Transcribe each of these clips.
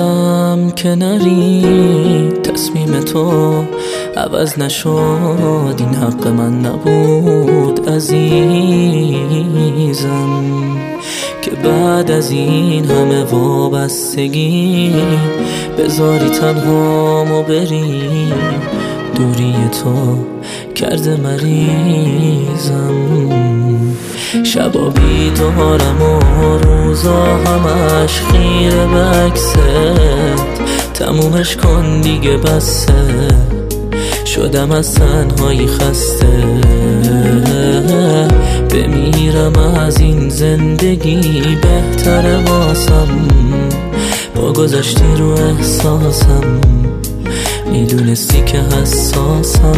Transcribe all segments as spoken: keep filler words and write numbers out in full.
کردم که نری، تصمیم تو عوض نشد، این حق من نبود عزیزم. که بعد از این همه وابستگی بذاری تنهامو بری، دوری تو کرده مریضم. شبا بیدارم و روزا همش خیره به عکست، تمومش کن دیگه بسه، شدم از تنهایی خسته. بمیرم از این زندگی بهتره واسم، با گذشتی رو احساسم، میدونستی که حساسم.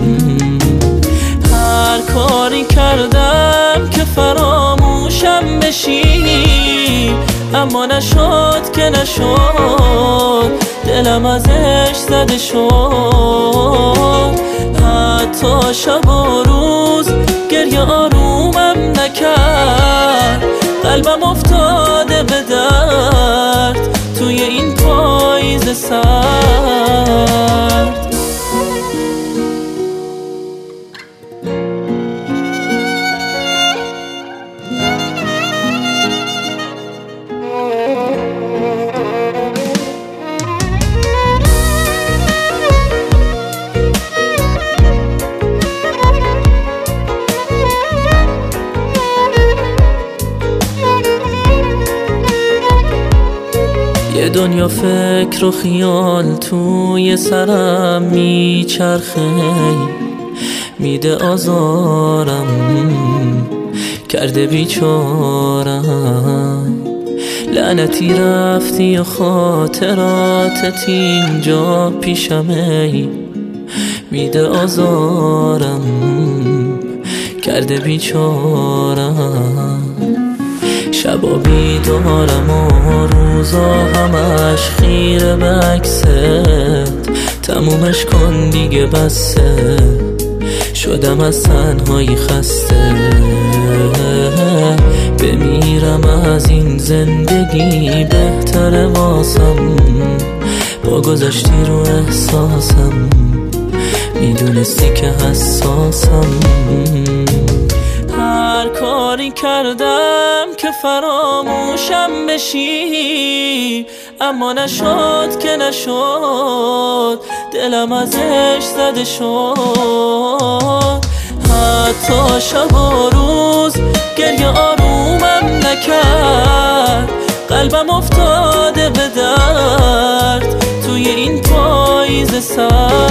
هر کاری کردم که فراموشم بشی، اما نشد که نشد، دلم ازش زده شد. حتی شب و روز گریه آرومم نکرد، قلبم افتاده به درد توی این پاییز سرد. یه دنیا فکر و خیال توی سرم میچرخه، میده آزارم، کرده بیچارم. لعنتی رفتی و خاطراتت اینجا پیشمه، میده آزارم، کرده بیچارم. شبا بیدارم و روزا همش خیره به عکست، تمومش کن دیگه بسه، شدم از تنهایی خسته. بمیرم از این زندگی بهتره واسم، با گذشتی رو احساسم، میدونستی که حساسم. هر کاری کردم که فراموشم بشی، اما نشد که نشد، دلم ازش زده شد. حتی شب و روز گریه آرومم نکرد، قلبم افتاده به درد توی این پاییز سرد.